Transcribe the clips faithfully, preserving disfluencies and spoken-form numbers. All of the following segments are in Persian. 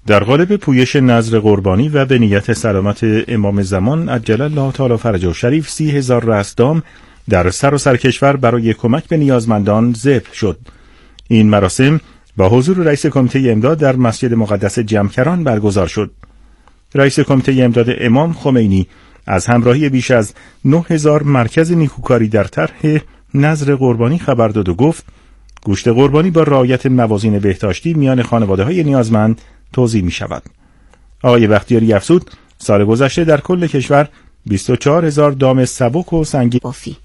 در قالب پویش نذر قربانی و به نیت سلامت امام زمان عجل الله تعالی فرجه شریف سی هزار رستدام در سراسر کشور برای کمک به نیازمندان ذبح شد. این مراسم با حضور رئیس کمیته امداد در مسجد مقدس جمکران برگزار شد. رئیس کمیته امداد امام خمینی از همراهی بیش از نه هزار مرکز نیکوکاری در طرح نذر قربانی خبر داد و گفت گوشت قربانی با رعایت موازین بهداشتی میان خانواده‌های نیازمند توزیع می شود. آقای بختیاری افزود سال گذشته در کل کشور بیست و چهار هزار دام سبک و سنگین بافی.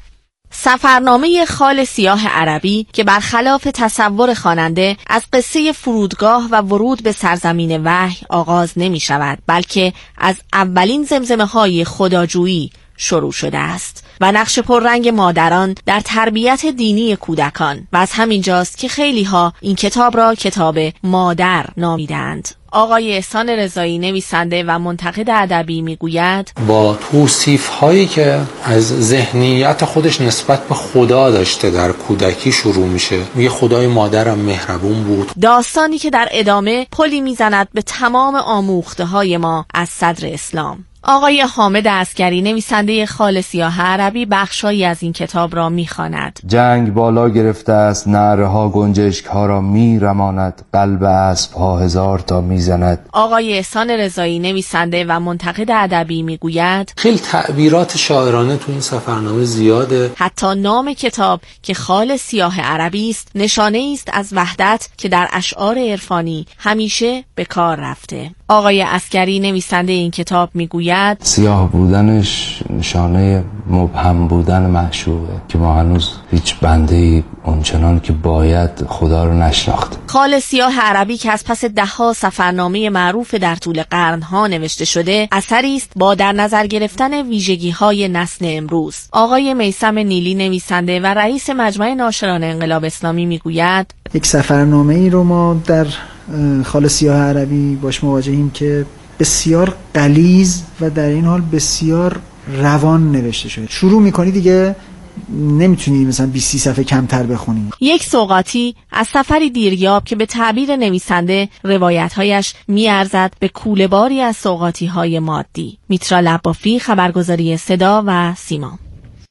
سفرنامه خال سیاه عربی که برخلاف تصور خواننده از قصه فرودگاه و ورود به سرزمین وحی آغاز نمی شود، بلکه از اولین زمزمه های خداجویی شروع شده است و نقش پررنگ مادران در تربیت دینی کودکان و از همین جاست که خیلی ها این کتاب را کتاب مادر نامیدند. آقای احسان رضایی نویسنده و منتقد ادبی میگوید با توصیف هایی که از ذهنیت خودش نسبت به خدا داشته در کودکی شروع میشه. میگه خدای مادرم مهربون بود. داستانی که در ادامه پلی میزند به تمام آموخته های ما از صدر اسلام. آقای حامد عسکری نویسنده خال سیاه عربی بخشایی از این کتاب را میخواند. جنگ بالا گرفته است، نعره‌ها گنجشک‌ها را میرماند، قلب اسب‌ها هزار تا میزند. آقای احسان رضایی نویسنده و منتقد ادبی میگوید خیلی تعبیرات شاعرانه تو این سفرنامه زیاده. حتی نام کتاب که خال سیاه عربی است نشانه است از وحدت که در اشعار عرفانی همیشه به کار رفته. آقای عسکری نویسنده این کتاب میگوید سیاه بودنش نشانه مبهم بودن معشوقه که ما هنوز هیچ بنده‌ای اونچنان که باید خدا رو نشناخت. خال سیاه عربی که از پس دهها سفرنامه معروف در طول قرنها نوشته شده اثری است با در نظر گرفتن ویژگی‌های نسل امروز. آقای میثم نیلی نویسنده و رئیس مجمع ناشران انقلاب اسلامی میگوید یک سفرنامه ای رو ما در خال سیاه عربی باش مواجهیم که بسیار غلیظ و در این حال بسیار روان نوشته شده. شروع میکنی دیگه نمیتونی مثلا بیست صفحه کمتر بخونی. یک سوغاتی از سفری دیریاب که به تعبیر نویسنده روایت‌هایش می‌ارزد به کوله‌باری از سوغاتی‌های مادی. میترا لبافی، خبرگزاری صدا و سیما.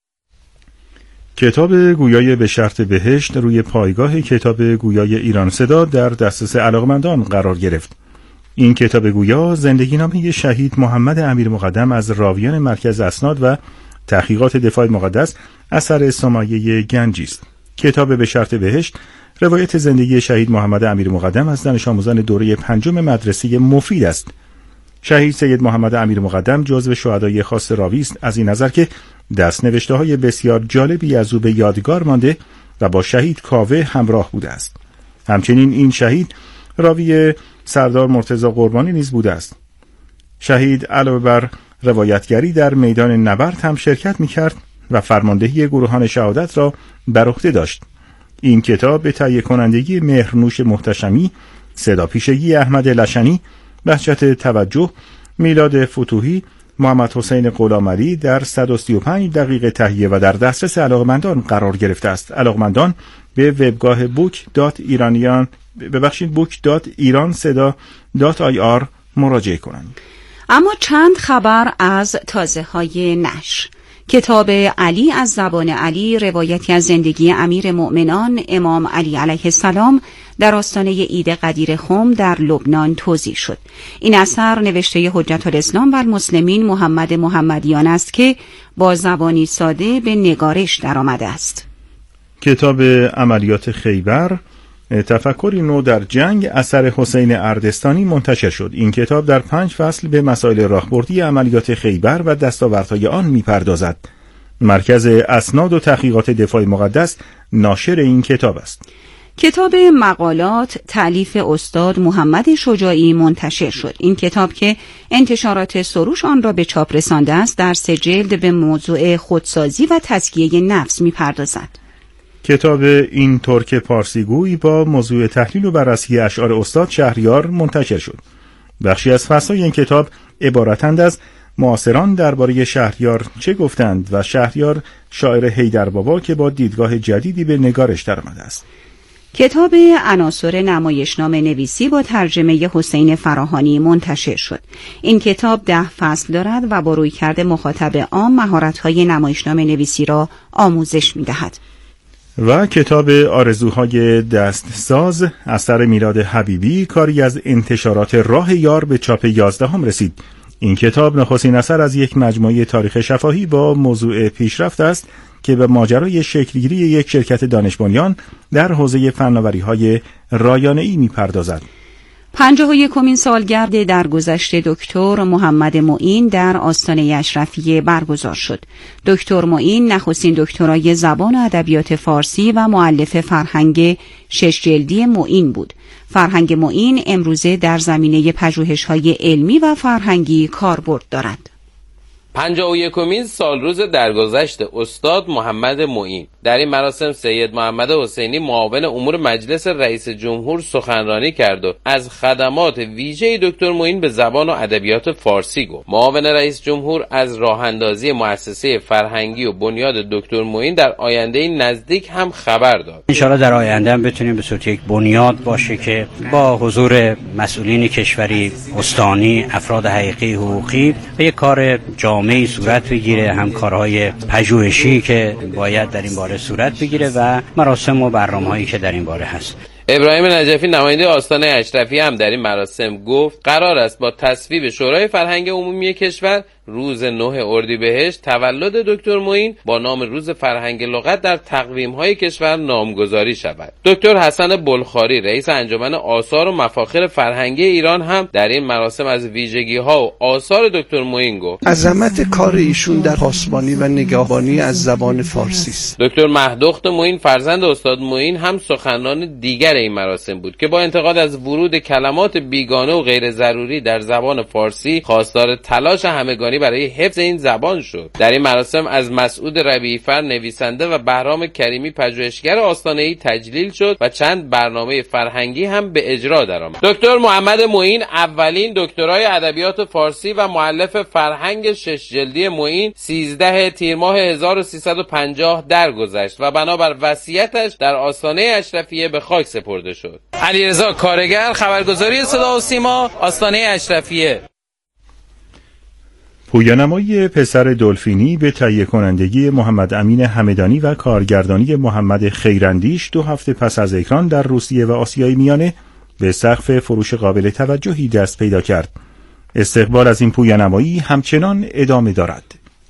کتاب گویای به شرط بهشت روی پایگاه کتاب گویای ایران صدا در دسترس علاقمندان قرار گرفت. این کتاب گویا زندگی نامه شهید محمد امیر مقدم از راویان مرکز اسناد و تحقیقات دفاع مقدس اثر سمیه گنجی است. کتاب به شرط بهشت روایت زندگی شهید محمد امیر مقدم از دانش آموزان دوره پنجم مدرسه مفید است. شهید سید محمد امیر مقدم جزو شهدای خاص راوی است، از این نظر که دست‌نوشته‌های بسیار جالبی از او به یادگار مانده و با شهید کاوه همراه بوده است. همچنین این شهید راوی سردار مرتضی قربانی نیز بوده است. شهید علاوه بر روایتگری در میدان نبرد هم شرکت می‌کرد و فرماندهی گروهان شهادت را بر عهده داشت. این کتاب به تهیه کنندگی مهرنوش محتشمی، صداپیشگی احمد لشنی، بهجت توجه، میلاد فتوحی، محمد حسین غلامعلی در صد و سی و پنج دقیقه تهیه و در دسترس علاقمندان قرار گرفته است. علاقمندان به وبگاه بوک دات ایرانیان ببخشید بوک دات ایران صدا دات آی آر مراجعه کنند. اما چند خبر از تازه های نشر. کتاب علی از زبان علی، روایتی از زندگی امیر مؤمنان امام علی علیه السلام در آستانه عید قدیر خم در لبنان توزیع شد. این اثر نوشته حجت الاسلام و المسلمین محمد محمدیان است که با زبانی ساده به نگارش درآمده است. کتاب عملیات خیبر، تفکری نو در جنگ اثر حسین اردستانی منتشر شد. این کتاب در پنج فصل به مسائل راهبردی عملیات خیبر و دستاوردهای آن می‌پردازد. مرکز اسناد و تحقیقات دفاع مقدس ناشر این کتاب است. کتاب مقالات تألیف استاد محمد شجاعی منتشر شد. این کتاب که انتشارات سروش آن را به چاپ رسانده است در سه جلد به موضوع خودسازی و تزکیه نفس می‌پردازد. کتاب این ترک پارسیگویی با موضوع تحلیل و بررسی اشعار استاد شهریار منتشر شد. بخشی از فصل‌های این کتاب عبارتند از معاصران درباره شهریار چه گفتند و شهریار شاعر حیدر بابا که با دیدگاه جدیدی به نگارش درآمده است. کتاب عناصر نمایشنامه نویسی با ترجمه حسین فراهانی منتشر شد. این کتاب ده فصل دارد و با رویکرد مخاطب عام مهارت‌های نمایشنامه نویسی را آموزش می‌دهد. و کتاب آرزوهای دستساز اثر میلاد حبیبی کاری از انتشارات راه یار به چاپ یازدهم رسید. این کتاب نخستین اثر از یک مجموعه تاریخ شفاهی با موضوع پیشرفت است که به ماجرای شکلگیری یک شرکت دانش بنیان در حوزه فناوری‌های رایانه‌ای می‌پردازد. پنجاه و یکمین سالگرد درگذشت دکتر محمد معین در آستانه اشرفیه برگزار شد. دکتر معین نخستین دکترای زبان و ادبیات فارسی و مؤلف فرهنگ شش جلدی معین بود. فرهنگ معین امروزه در زمینه پژوهش‌های علمی و فرهنگی کاربرد دارد. پنجاه و یکمین سالروز درگذشت استاد محمد معین. در این مراسم سید محمد حسینی معاون امور مجلس رئیس جمهور سخنرانی کرد و از خدمات ویژه دکتر معین به زبان و ادبیات فارسی گفت. معاون رئیس جمهور از راه اندازی مؤسسه فرهنگی و بنیاد دکتر معین در آینده نزدیک هم خبر داد. ان شاءالله در آینده هم بتونیم به صورت یک بنیاد باشه که با حضور مسئولین کشوری، استانی، افراد حقیقی حقوقی به یک کار جامع می صورت بگیره، هم کارهای پژوهشی که باید در این باره صورت بگیره و مراسم و برنامه‌هایی که در این باره هست. ابراهیم نجفی نماینده آستانه اشرفی هم در این مراسم گفت قرار است با تصویب شورای فرهنگ عمومی کشور روز نه اردیبهشت تولد دکتر معین با نام روز فرهنگ لغت در تقویم‌های کشور نامگذاری شود. دکتر حسن بلخاری رئیس انجمن آثار و مفاخر فرهنگی ایران هم در این مراسم از ویژگی‌ها و آثار دکتر معین گفت. عظمت کار ایشون در پاسبانی و نگهبانی از زبان فارسی است. دکتر مهدخت معین فرزند استاد معین هم سخنران دیگر این مراسم بود که با انتقاد از ورود کلمات بیگانه و غیر ضروری در زبان فارسی خواستار تلاش همگانی برای حفظ این زبان شد. در این مراسم از مسعود ربیعی‌فر نویسنده و بهرام کریمی پژوهشگر آستانه‌ای تجلیل شد و چند برنامه فرهنگی هم به اجرا درآمد. دکتر محمد معین اولین دکترای ادبیات فارسی و مؤلف فرهنگ شش جلدی معین سیزده تیر ماه هزار و سیصد و پنجاه درگذشت و بنابر وصیتش در آستانه اشرفیه به خاک سپرده شد. علیرضا کارگر، خبرگزاری صدا و سیما، آستانه اشرفیه. پویانمایی پسر دلفینی به تهیه کنندگی محمد امین همدانی و کارگردانی محمد خیراندیش دو هفته پس از اکران در روسیه و آسیای میانه به سقف فروش قابل توجهی دست پیدا کرد. استقبال از این پویانمایی همچنان ادامه دارد.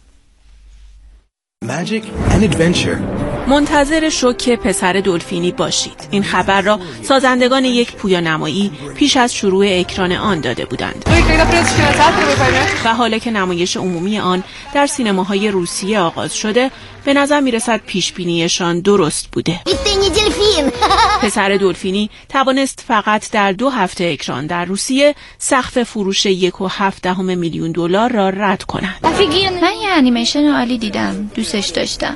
Magic and adventure. منتظر شوک پسر دلفینی باشید. این خبر را سازندگان یک پویانمایی پیش از شروع اکران آن داده بودند و حالا که نمایش عمومی آن در سینماهای روسیه آغاز شده به نظر میرسد پیشبینیشان درست بوده. پسر دلفینی توانست فقط در دو هفته اکران در روسیه سقف فروش یک و هفت دهم میلیون دلار را رد کند. من یه انیمیشن عالی دیدم، دوستش داشتم.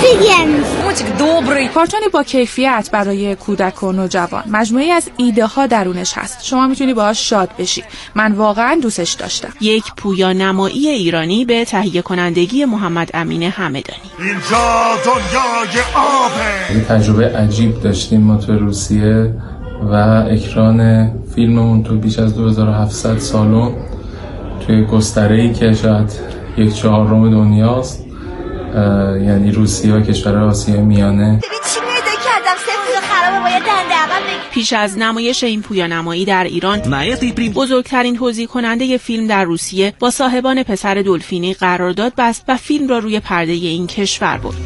کارتونی با کیفیت برای کودک و نوجوان، مجموعی از ایده ها درونش هست. شما میتونی باهاش شاد بشی. من واقعا دوستش داشتم. یک پویانمایی ایرانی به تهیه کنندگی محمد امین همدانی. اینجا دنیای آبه. این تجربه عجیب داشتیم ما تو روسیه و اکران فیلممون تو بیش از دو هزار و هفتصد سالن توی گستره‌ای که شاید یک چهارم دنیاست، یعنی روسیه و کشور آسیای میانه. پیش از نمایش این پویانمایی در ایران، بزرگترین توزیع کننده فیلم در روسیه با صاحبان پسر دلفینی قرارداد بست و فیلم را روی پرده این کشور برد.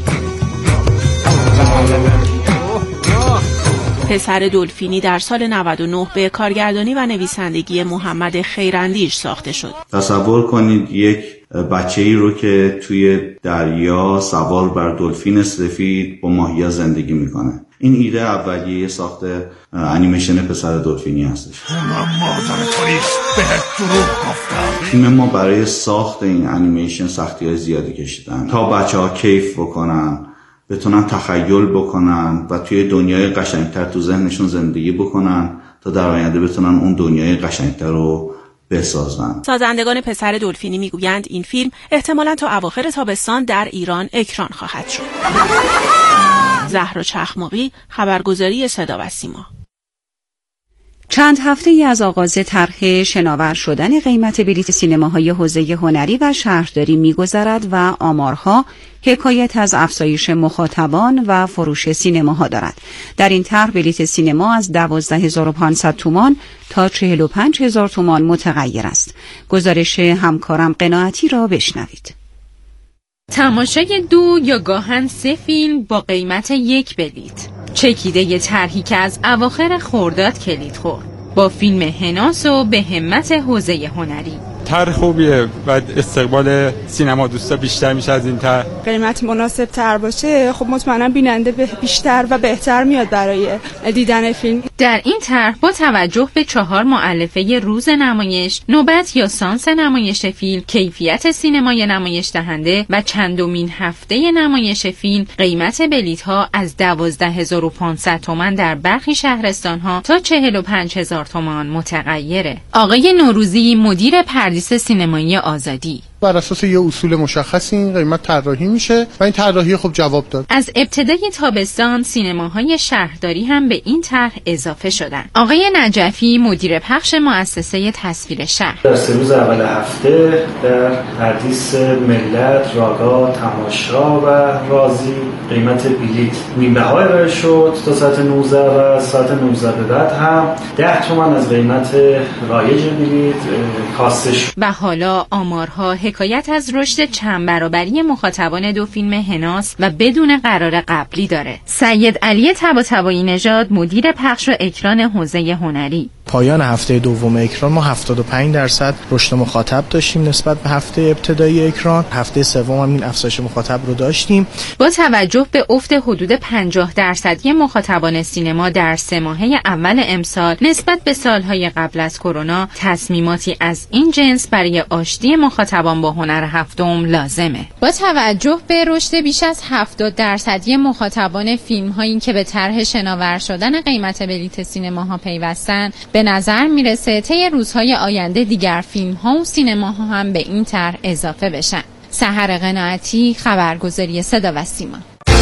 پسر دلفینی در سال نود و نه به کارگردانی و نویسندگی محمد خیراندیش ساخته شد. تصور کنید یک بچه‌ای رو که توی دریا سوار بر دلفین سفید با ماهی‌ها زندگی میکنه. این ایده اولیه ساخت انیمیشن پسر دلفینی هستش. من مادر تویست، بهت دروغ گفتم. تیم ما برای ساخت این انیمیشن سختی‌های زیادی کشیدن تا بچه‌ها کیف بکنن، بتونن تخیل بکنن و توی دنیای قشنگتر تو ذهنشون زندگی بکنن تا در آینده بتونن اون دنیای قشنگتر رو بسازن. سازندگان پسر دلفینی میگویند این فیلم احتمالاً تا اواخر تابستان در ایران اکران خواهد شد. زهرا چخماقی، خبرگزاری صدا و سیما. چند هفته ای از آغاز طرح شناور شدن قیمت بلیت سینماهای حوزه هنری و شهرداری می‌گذرد و آمارها حکایت از افزایش مخاطبان و فروش سینماها دارد. در این طرح بلیت سینما از دوازده هزار و پانصد تومان تا چهل و پنج هزار تومان متغیر است. گزارش همکارم قناعتی را بشنوید. تماشای دو یا گاهن سه فیلم با قیمت یک بلیت. چکیده ی طرحی که از اواخر خرداد کلید خورد با فیلم هناس و به همت حوزه هنری. طرح خوبیه و استقبال سینما دوستا بیشتر میشه از این طرح. قیمت مناسب تر باشه خب مطمئنا بیننده بیشتر و بهتر میاد برای دیدن فیلم. در این طرح با توجه به چهار مؤلفه روز نمایش، نوبت یا سانس نمایش فیلم، کیفیت سینمای نمایش دهنده و چندمین هفته نمایش فیلم، قیمت بلیط ها از دوازده هزار و پانصد تومان در برخی شهرستان ها تا چهل و پنج هزار تومان متغیره. آقای نوروزی، مدیر پردیس سینمایی آزادی: بر اساس یه اصول مشخصی این قیمت طراحی میشه و این طراحی خب جواب داد. از ابتدای تابستان سینماهای شهرداری هم به این طرح اضافه شدن. آقای نجفی، مدیر پخش مؤسسه تصویر شهر: در سه روز اول هفته در پردیس ملت، راگا، تماشا و رازی قیمت بلیط نیم بها ارائه شد تا ساعت نوزده و ساعت نوزده به بعد هم ده تومان از قیمت رایج بلیط کاسته شد. و حالا آمارها حکایت از رشد چند برابری مخاطبان دو فیلم هناس و بدون قرار قبلی داره. سید علی طباطبایی نژاد، مدیر پخش و اکران حوزه هنری: پایان هفته دوم اکران ما هفتاد و پنج درصد رشد مخاطب داشتیم نسبت به هفته ابتدایی اکران. هفته سوم هم این افزایش مخاطب رو داشتیم. با توجه به افت حدود پنجاه درصدی مخاطبان سینما در سه ماهه اول امسال نسبت به سالهای قبل از کرونا، تصمیماتی از این جنس برای آشتی مخاطبان با هنر هفتم لازمه. با توجه به رشد بیش از هفتاد درصدی مخاطبان فیلم‌هایی که به طرح شناور شدن قیمت بلیت سینماها پیوستن، به نظر میرسه طی روزهای آینده دیگر فیلم‌ها و سینماها هم به این طرح اضافه بشن. سحر قناعتی، خبرگزاری صدا و سیما.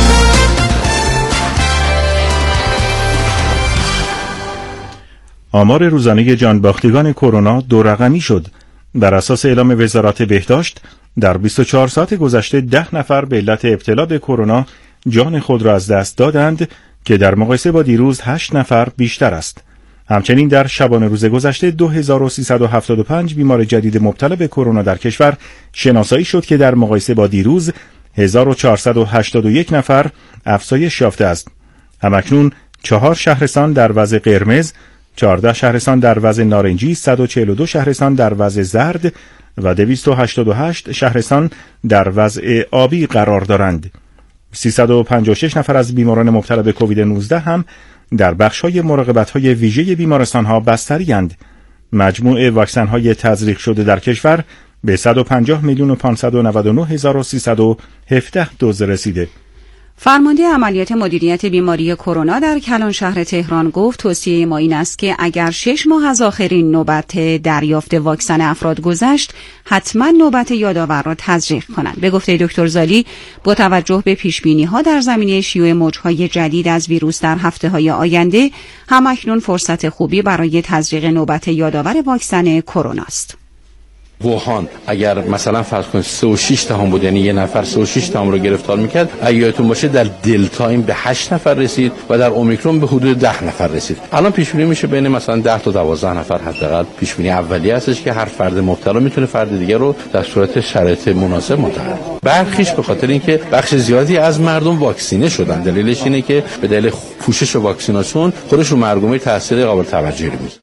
آمار روزانه جانباختگان کرونا دو رقمی شد. بر اساس اعلام وزارت بهداشت در بیست و چهار ساعت گذشته ده نفر به علت ابتلا به کرونا جان خود را از دست دادند که در مقایسه با دیروز هشت نفر بیشتر است. همچنین در شبانه روز گذشته دو هزار و سیصد و هفتاد و پنج بیمار جدید مبتلا به کرونا در کشور شناسایی شد که در مقایسه با دیروز هزار و چهارصد و هشتاد و یک نفر افزایش یافته است. همکنون چهار شهرستان در وضع قرمز، چهارده شهرستان در وضع نارنجی، صد و چهل و دو شهرستان در وضع زرد و دویست و هشتاد و هشت شهرستان در وضع آبی قرار دارند. سیصد و پنجاه و شش نفر از بیماران مبتلا به کووید نوزده هم در بخش‌های مراقبت‌های ویژه بیمارستان‌ها بستری‌اند. مجموع واکسن‌های تزریق شده در کشور به صد و پنجاه میلیون و پانصد و نود و نه هزار و سیصد و هفده دوز رسیده. فرمانده عملیات مدیریت بیماری کرونا در کلان شهر تهران گفت توصیه ما این است که اگر شش ماه از آخرین نوبت دریافت واکسن افراد گذشت، حتما نوبت یادآور را تزریق کنند. به گفته دکتر زالی، با توجه به پیشبینی‌ها در زمینه شیوع موج‌های جدید از ویروس در هفته‌های آینده، همکنون فرصت خوبی برای تزریق نوبت یادآور واکسن کرونا است. ووهان اگر مثلا فرض کنید سه و شش دهم بود، یعنی یه نفر سه و شش دهم رو گرفتار میکرد، اگه یادتون باشه در دلتا این به هشت نفر رسید و در اومیکرون به حدود ده نفر رسید. الان پیش بینی میشه بین مثلا ده تا دوازده نفر حداقل پیش بینی اولیه هستش که هر فرد مبتلا میتونه فرد دیگر رو در صورت شرایط مناسب منتقل. برخیش به خاطر اینکه بخش زیادی از مردم واکسینه شدن، دلیلش اینه که به دلیل پوشش واکسیناسیون خودش رو مرگومی تاثیر قابل توجهی میذاره.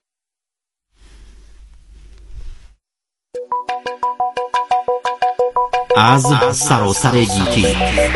از سراسر گیتی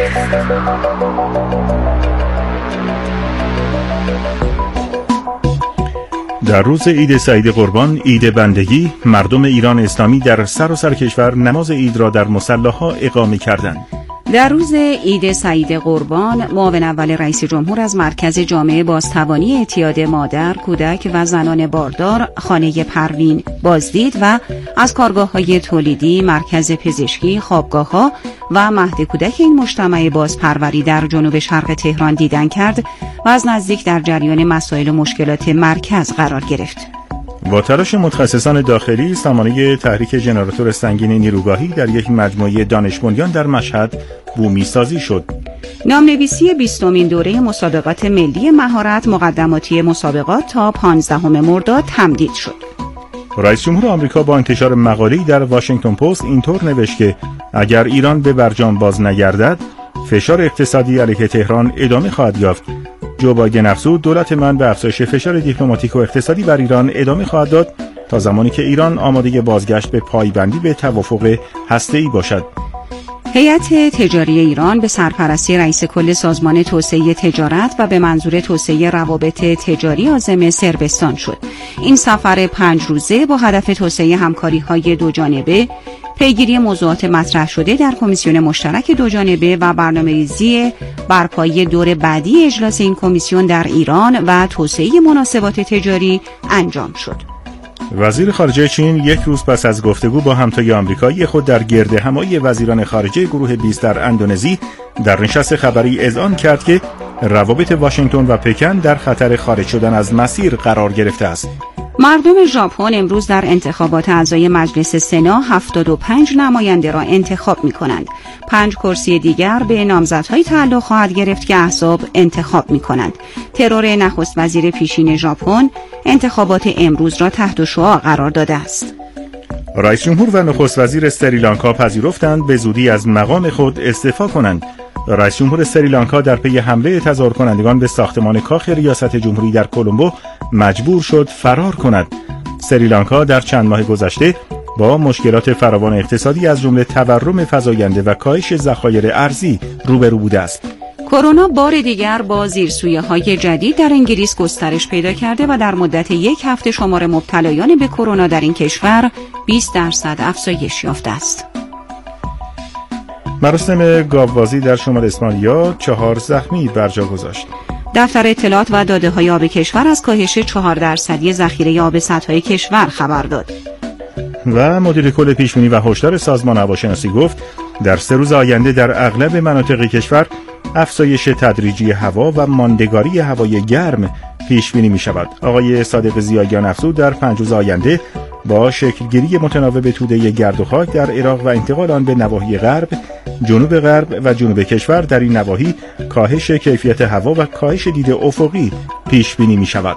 در روز عید سعید قربان، عید بندگی، مردم ایران اسلامی در سراسر کشور نماز عید را در مصلاها اقامه کردند. در روز عید سعید قربان، معاون اول رئیس جمهور از مرکز جامعه بازتوانی اعتیاد مادر، کودک و زنان باردار، خانه پروین بازدید و از کارگاه‌های تولیدی، مرکز پزشکی، خوابگاه‌ها و مهد کودک این مجتمع بازپروری در جنوب شرق تهران دیدن کرد و از نزدیک در جریان مسائل و مشکلات مرکز قرار گرفت. با تلاش متخصصان داخلی، سامانه تحریک ژنراتور سنگین نیروگاهی در یک مجموعه دانش بنیان در مشهد بومی سازی شد. نامنویسی بیستمین دوره مسابقات ملی مهارت مقدماتی مسابقات تا پانزدهم مرداد تمدید شد. رئیس جمهور آمریکا با انتشار مقاله‌ای در واشنگتن پست اینطور نوشت که اگر ایران به برجام باز نگردد، فشار اقتصادی علیه تهران ادامه خواهد یافت. جو بایدن افزود دولت من به افزایش فشار دیپلماتیک و اقتصادی بر ایران ادامه خواهد داد تا زمانی که ایران آماده بازگشت به پایبندی به توافق هسته‌ای باشد. هیئت تجاری ایران به سرپرستی رئیس کل سازمان توسعه تجارت و به منظور توسعه روابط تجاری عازم صربستان شد. این سفر پنج روزه با هدف توسعه همکاری‌های دوجانبه، پیگیری موضوعات مطرح شده در کمیسیون مشترک دوجانبه و برنامه‌ریزی برپایی دور بعدی اجلاس این کمیسیون در ایران و توسعه مناسبات تجاری انجام شد. وزیر خارجه چین یک روز پس از گفتگو با همتای آمریکایی خود در گرد همایی وزیران خارجه گروه بیست در اندونزی در نشست خبری اذعان کرد که روابط واشنگتن و پکن در خطر خارج شدن از مسیر قرار گرفته است. مردم ژاپن امروز در انتخابات اعضای مجلس سنا هفتاد و پنج نماینده را انتخاب می‌کنند. پنج کرسی دیگر به نامزدهای تعلق خواهد گرفت که احزاب انتخاب می‌کنند. ترور نخست وزیر پیشین ژاپن انتخابات امروز را تحت شعاع قرار داده است. رئیس جمهور و نخست وزیر سریلانکا پذیرفتند به زودی از مقام خود استعفا کنند. رئیس جمهور سریلانکا در پی حمله تظاهر کنندگان به ساختمان کاخ ریاست جمهوری در کلمبو مجبور شد فرار کند. سریلانکا در چند ماه گذشته با مشکلات فراوان اقتصادی از جمله تورم فزاینده و کاهش ذخایر ارزی روبرو بوده است. کرونا بار دیگر با زیرسویه‌های جدید در انگلیس گسترش پیدا کرده و در مدت یک هفته شمار مبتلایان به کرونا در این کشور بیست درصد افزایش یافته است. مراسم گاوبازی در شمال اسپانیا چهار زخمی برجا گذاشت. دفتر اطلاعات و داده‌های آب کشور از کاهش چهار درصدی ذخیره آب سدهای کشور خبر داد. و مدیر کل پیشبینی و هشدار سازمان هواشناسی گفت در سه روز آینده در اغلب مناطق کشور افزایش تدریجی هوا و ماندگاری هوای گرم پیش بینی می شود. آقای صادق ضیاییان افزود در پنج روز آینده با شکلگیری متناوب توده گرد و خاک در عراق و انتقال آن به نواحی غرب، جنوب غرب و جنوب کشور در این نواحی کاهش کیفیت هوا و کاهش دید افقی پیش بینی می شود.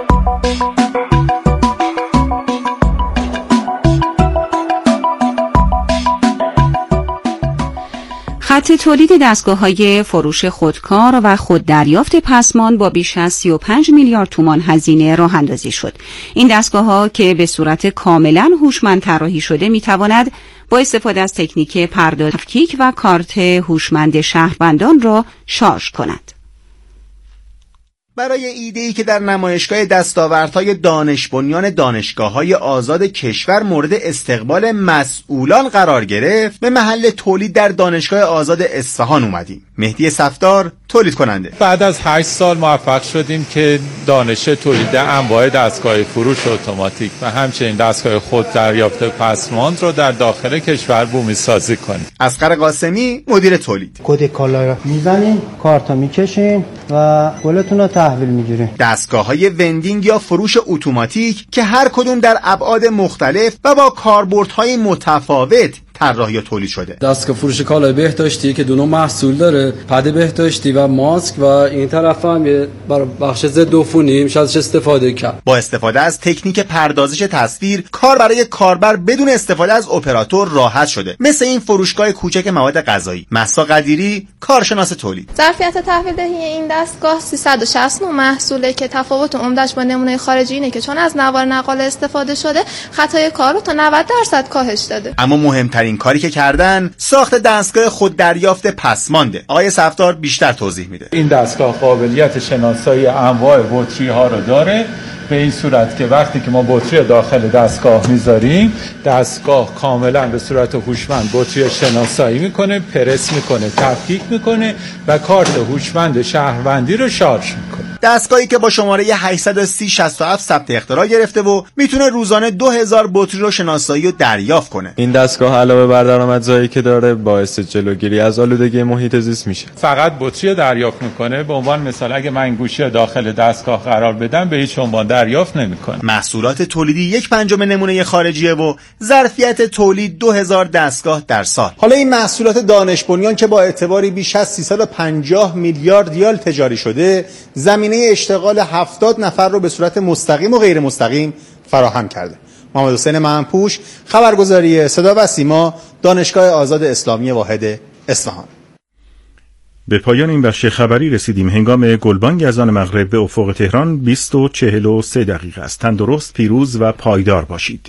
خط تولید دستگاه‌های فروش خودکار و خوددریافت پسماند با بیش از سی و پنج میلیارد تومان هزینه راه اندازی شد. این دستگاه‌ها که به صورت کاملاً هوشمند طراحی شده می‌تواند با استفاده از تکنیک پرداز تفکیک و کارت هوشمند شهروندان را شارژ کند. برای ایده‌ای که در نمایشگاه دستاوردهای دانش بنیان دانشگاه‌های آزاد کشور مورد استقبال مسئولان قرار گرفت، به محل تولید در دانشگاه آزاد اصفهان اومدیم. مهدی صفدار تولید کننده. بعد از هشت سال موفق شدیم که دانش تولید انواع دستگاه فروش اتوماتیک و همچنین دستگاه خود دریافت پسماند رو در داخل کشور بومی سازی کنیم. اصغر قاسمی مدیر تولید. کد کالا رو میزنین، کارتا میکشین و گلتون رو تحویل میگیرین. دستگاه‌های وندینگ یا فروش اتوماتیک که هر کدوم در ابعاد مختلف و با کاربردهای متفاوت طراحی تولید شده. دستگاه فروش کالای بهداشتی که دو نوع محصول داره، پد بهداشتی و ماسک، و این طرف هم یه بخش ضد عفونی میشه ازش استفاده کرد. با استفاده از تکنیک پردازش تصویر، کار برای کاربر بدون استفاده از اپراتور راحت شده. مثل این فروشگاه کوچک مواد غذایی. مهسا قدیری، کارشناس تولید. ظرفیت تحویل دهی این دستگاه سیصد و شصت نوع محصوله که تفاوت عمده‌اش با نمونه خارجی اینه که چون از نوار نقاله استفاده شده، خطای کار رو تا نود درصد کاهش داده. اما مهمترین این کاری که کردن ساخت دستگاه خود دریافت پسمانده. آقای صفدار بیشتر توضیح میده. این دستگاه قابلیت شناسایی انواع بطری ها رو داره به این صورت که وقتی که ما بطری داخل دستگاه میذاریم، دستگاه کاملا به صورت هوشمند بطری شناسایی میکنه، پرس میکنه، تفکیک میکنه و کارت هوشمند شهروندی رو شارژ میکنه. دستگاهی که با شماره هشتصد و سی شصت و هفت ثبت اختراع گرفته و میتونه روزانه دو هزار بطری رو شناسایی و دریافت کنه. این دستگاه علاوه بر درآمدزایی که داره باعث جلوگیری از آلودگی محیط زیست میشه. فقط بطری دریافت میکنه. به عنوان مثال اگه من گوشی داخل دستگاه قرار بدم به هیچ عنوان دریافت نمیکنه. محصولات تولیدی یک پنجم نمونه خارجیه و ظرفیت تولید دو هزار دستگاه در سال. حالا این محصولات دانش بنیان که با اعتباری بیش از سیصد و پنجاه میلیارد ریال تجاری شده، زمینه اشتغال هفتاد نفر رو به صورت مستقیم و غیر مستقیم فراهم کرده. محمد حسین مهنپوش، خبرگزاری صدا و سیما، دانشگاه آزاد اسلامی واحد اصفهان. به پایان این بخش خبری رسیدیم. هنگام گلبانگ از آن مغرب به افق تهران بیست و چهل و سه دقیقه است. تندرست، پیروز و پایدار باشید.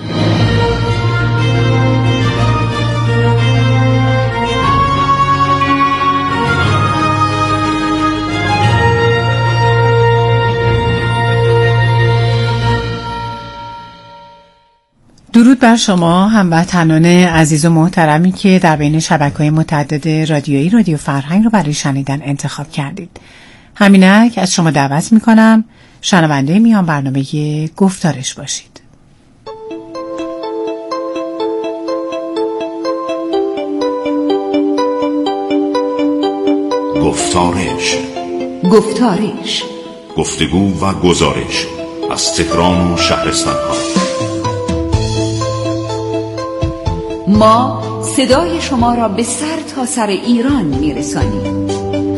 درود بر شما هموطنان عزیز و محترمی که در بین شبکه‌های متعدد رادیویی رادیو فرهنگ رو برای شنیدن انتخاب کردید. همینک از شما دعوت میکنم شنونده میان برنامه گفتارش باشید. گفتارش گفتارش گفتگو و گزارش از تهران و شهرستان‌ها. ما صدای شما را به سر تا سر ایران میرسانیم.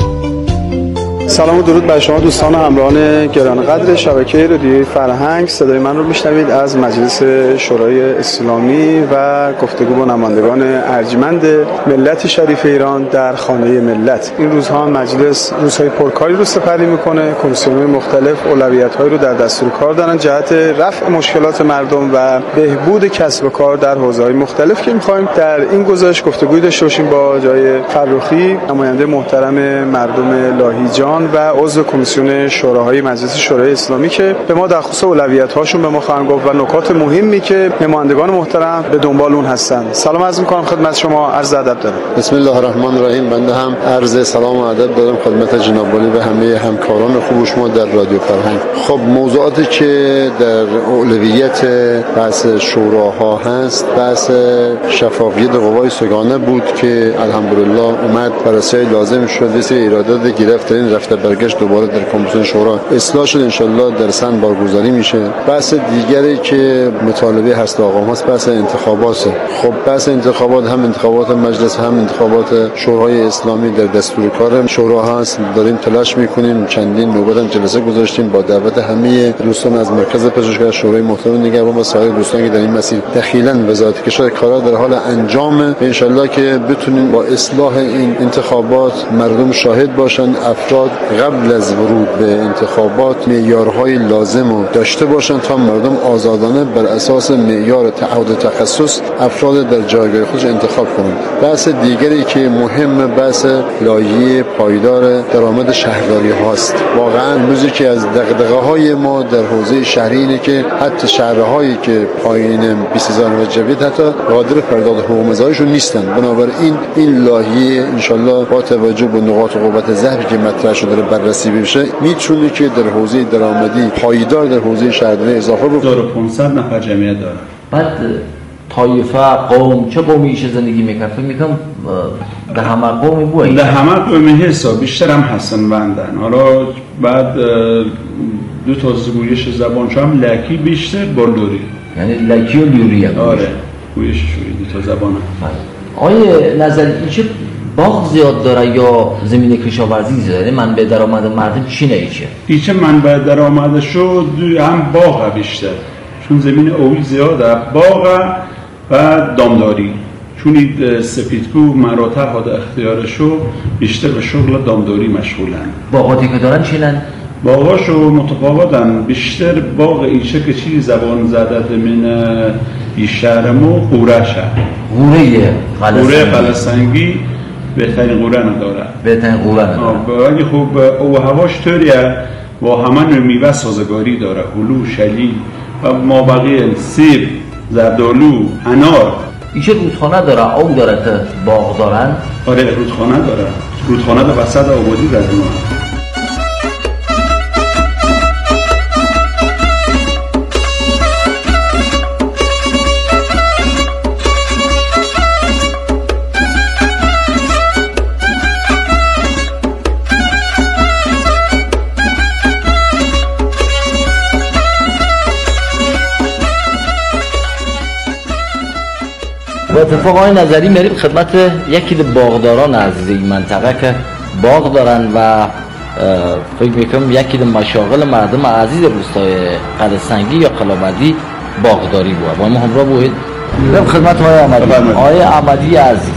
سلام و درود بر شما دوستان و همراهان گرانقدر شبکه رادیوی فرهنگ. صدای من رو میشنوید از مجلس شورای اسلامی و گفتگو با نمایندگان ارجمند ملت شریف ایران در خانه ملت. این روزها مجلس روزهای پرکاری رو سپری میکنه. کمیسیون‌های مختلف اولویت‌هایی رو در دستور کار دارن جهت رفع مشکلات مردم و بهبود کسب و کار در حوزه‌های مختلف که می‌خوایم در این گزارش گفتگوی داشته باشیم با جای فرخی، نماینده محترم مردم لاهیجان و عضو کمیسیون شوراهای مجلس شورای اسلامی که به ما در خصوص اولویت‌هاشون به ما خواهند گفت و نکات مهمی که نمایندگان محترم به دنبال اون هستن. سلام عرض می‌کنم خدمت شما، عرض ادب دارم. بسم الله الرحمن الرحیم. بنده هم عرض سلام و ادب دارم خدمت جناب والی و همه همکاران خوب شما در رادیو فرهنگ. خب موضوعاتی که در اولویت بحث شوراها هست، بحث شفافیت قوای سگانه بود که الحمدلله اومد بررسی لازم شد، واسه ایرادات گرفت این رفته برگشت دوباره در کمیسیون شورا اصلاح شد، انشالله در سن بارگذاری میشه. بحث دیگری که مطالبه هست آقام هست بحث انتخابات. خب بحث انتخابات هم انتخابات مجلس هم انتخابات شورای اسلامی در دستور کار شورا هست. داریم تلاش میکنیم، چندین نوبت هم جلسه گذاشتیم با دعوت همه دوستان از مرکز پژوهشگاه شورای محترم نگهبان و سایر دوستان که در این مسیر دخیلن. وزارت کشور کارا در حال انجام، انشالله که بتونیم با اصلاح این انتخابات مردم شاهد باشن، افراد قبل از ورود به انتخابات معیارهای لازم رو داشته باشند تا مردم آزادانه بر اساس معیار تعهد تخصص افراد در جایگاه خودش انتخاب کنند. بحث دیگری که مهم بحث لایحه پایدار درآمد شهرداری هاست. واقعا روزی که از دغدغه‌های ما در حوزه شهری اینه که حتی شهرهایی که پایین بیست هزار جوید حتی قادر پرداخت حقوق مزایشون نیستن. بنابراین این لایحه ان شاءالله با توجه به نقاط قوت ضعفی که مطرح شده بررسی بشه میتونه که در حوزه درآمدی پایدار در حوزه شهرداری اضافه بکنه. هزار و پانصد نفر جمعیت داره. بعد طایفه قوم چه قومی ایش زندگی میکنه؟ فکر میکنم ده همه قومی بوده. ده همه قومی حساب بیشتر هم هستن بندن. حالا بعد دو تا گویش زبانش هم لکی بیشتر بلوری. یعنی لکی و لوری هم. آره. گویش شوری دو تا زبان هم. آیه نظر ایچه باغ زیاد داره یا زمین کشاورزی زیاده؟ منبع درآمد مردم چی نهیچه؟ ایچه منبع درآمد شو هم باغ بیشتر، چون زمین اوی زیاده، باغ و دامداری. چون این سپیدکو مراتع ها در اختیارشو بیشتر به شغل دامداری مشغولن. باغاتی که دارن چینن؟ باغاشو متفاوتن. بیشتر باغ ایچه که چی زبان زده من ای شهرمو قورشه. قوره قلسنگی. قوره قلسنگی بهترین قوره نداره. بهترین قوره نداره. ولی خب او هواش طوریه با همه نوع میوه سازگاری داره، هلو، شلی و مابقی، سیب، زردالو، انار. ایشه رودخانه داره، آب داره که باغ دارن؟ آره رودخانه داره، رودخانه به وسط آبادی در اون. با اتفاق آقای نظری میریم خدمت یکی از باغداران عزیز این منطقه که باغ دارن و فکر میکنم یکی از مشاغل مردم عزیز روستای قلعه‌سنگی یا قلابردی باغداری بود. با ما همراه بودید. میریم خدمت آقای احمدی. آقای احمدی عزیز،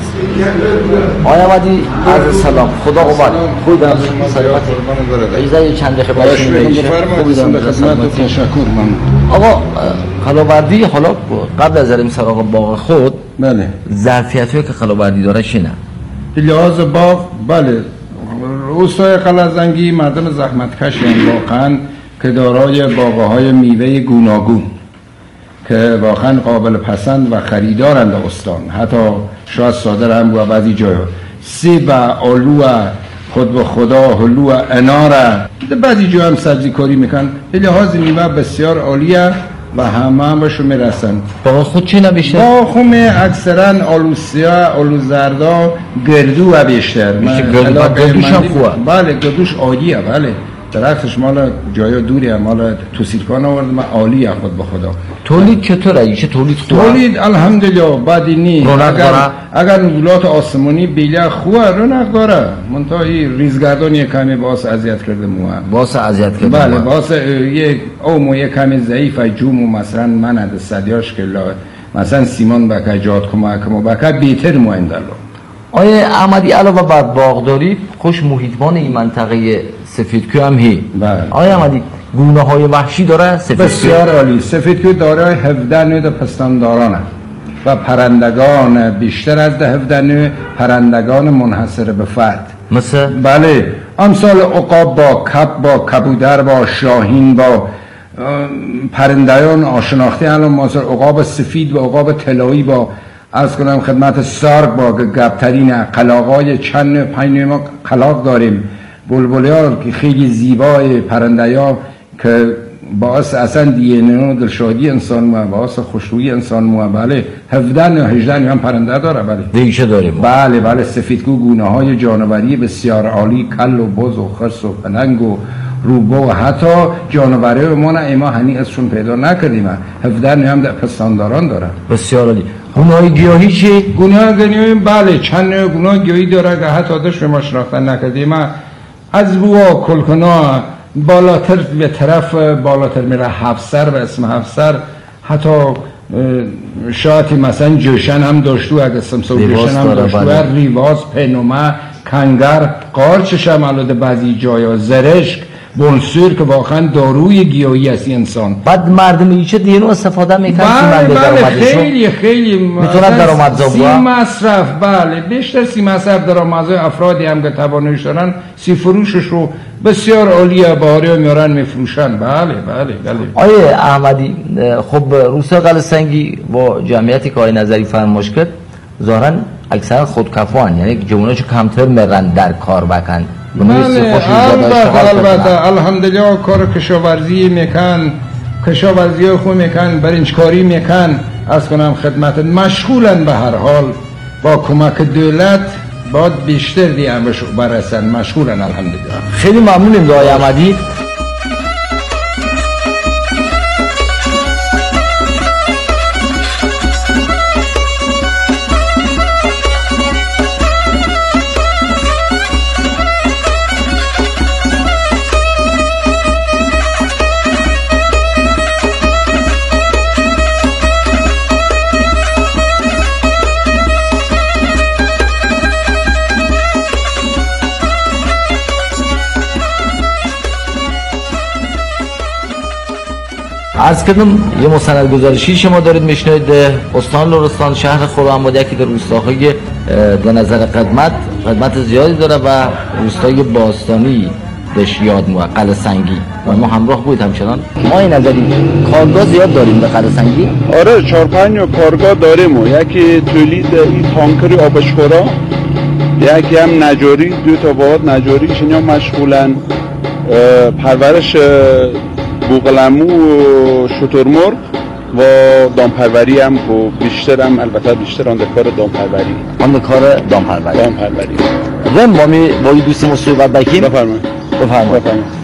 آقای احمدی عرض سلام، خدا قوت. خودم سلامت. ایزای چند دقیقه باش میشه. خودم به خدمت تشکر من. آقا قلابردی حالا قبل از بریم سراغ باغ خود، بله، ظرفیت‌هایی که قلابردی داره چیه؟ به لحاظ باغ، بله، روستای قلعه‌سنگی مردم زحمتکش هستند واقعا که دارای باغ‌های میوه گوناگون که واقعا قابل پسند و خریدارند استان، حتی شاید صادر هم و بعضی جای‌ها سیب، آلو، خود به خدا، هلو، انار، بعضی جا هم سبزی کاری میکن. به لحاظ میوه بسیار عالیه و همه هم بهشون میرسن. باغ خود چی نبیشتر؟ باغ خود اکثرا آلو سیاه، آلو زردا، گردو و بیشتر. گردوش هم خوبه؟ بله گردوش عالیه. بله درختش مال جای دوری، مال توسیرکان آورد، من عالیه خود به خدا. تولید چطوره؟ ایشه تولید خوبه؟ تولید الحمدلله بدی نی. اگر اگر نزولات آسمانی بیله خوبه رونق داره، منتها این ریزگردان یک کمی باعث اذیت کرده موها. باعث اذیت کرده. بله باعث یک او مو یک کمی ضعیف جوم مثلا من از صدیاش که مثلا سیمان بکا جات کمک مو بکا بیتر مو اندالو. آیه احمدی علاوه بر باغداری خوش محیطبان این منطقه سفیدکو هم هی. بله. آیه احمدی گونه های وحشی داره سفیدکو؟ بسیار عالی. سفیدکو دارای هفده نوع پستاندارانه و پرندگان بیشتر از ده هفده نوع پرندگان منحصر به فرد. مثل؟ بله امثال عقاب با کب با کبودر با شاهین با پرندگان آشناخته الان مثلا عقاب سفید و عقاب طلایی با از کنم خدمت سارگ با گبترین قلاقای چند پنج ما قلاق داریم. بلبلی ها که خیلی زیبای پرنده ها که باعث اصلا دینه و دلشادی انسان مو، باعث خوشرویی انسان مو. بله هفده نه هجده هم پرنده داره. بله دیگه داریم. بله بله سفیدکو گونه های جانوری بسیار عالی، کل و بز و خرس و پلنگ و روبه و حتی جانوره ما نه ایما هنی ازشون پیدا نکردیم. هفده نه هم پستانداران داره. بسیار عالی. گونه های گیاهی چی؟ گونه های گیاهی بله چند گونه های گیاهی داره که حتی داشت ما شناختن نکردیم. از بوا کلکنا بالاتر به طرف بالاتر میره هفسر به اسم هفسر، حتی شاید مثلا جوشن هم داشتو، اگه سمسو جوشن هم داشتو، ریواز، پنومه، کنگر، قارچش هم علاده بعضی جایا، زرشک، بونسور که واقعا داروی گیاهی است انسان. بعد مردم ایچه دینو استفاده میکنن. بله بله خیلی خیلی میتونن درآمدزا سی مصرف. بله بیشتر سی مصرف درآمدزای افرادی هم که تواناییش دارن سی فروشش رو بسیار عالیه، بهاری میارن میفروشن. بله بله بله. آیه احمدی خب روستای قلعه‌سنگی با جمعیتی که آقای نظری فرمایش کرد ظاهرا اکثرا خودکفان، یعنی جواناشو کمتر میرن در کار بکن. بله البته البته الحمدلله کار کشاورزی میکن، کشاورزی خوب میکن، برنجکاری میکن، از کنم خدمت مشغولن به هر حال با کمک دولت باید بیشتر دیگه بهش برسن، مشغولن الحمدلله. خیلی ممنونیم آقای احمدی. عرض کردم یه مستند گزارشی شما دارید میشنوید. استان لرستان شهر خرم‌آباد یکی در روستاهای به نظر قدمت قدمت زیادی داره و روستای باستانی بهش یاد مو قلعه سنگی و ما همراه بود همچنان. ما این نظری کارگاه زیاد داریم به قلعه سنگی. آره چهار پنج کارگاه داریم و یکی تولید این تانکری آبشخورا، یکی هم نجاری، دو تا واحد نجاری اینا مشغولن، پرورش بوقلمو و شترمرغ و دامپروری هم و بیشتر هم البته بیشتر آن کار دامپروری آن کار دامپروری دامپروری رم با می با دوست ما صحبت بکنیم. بفرمایید بفرمایید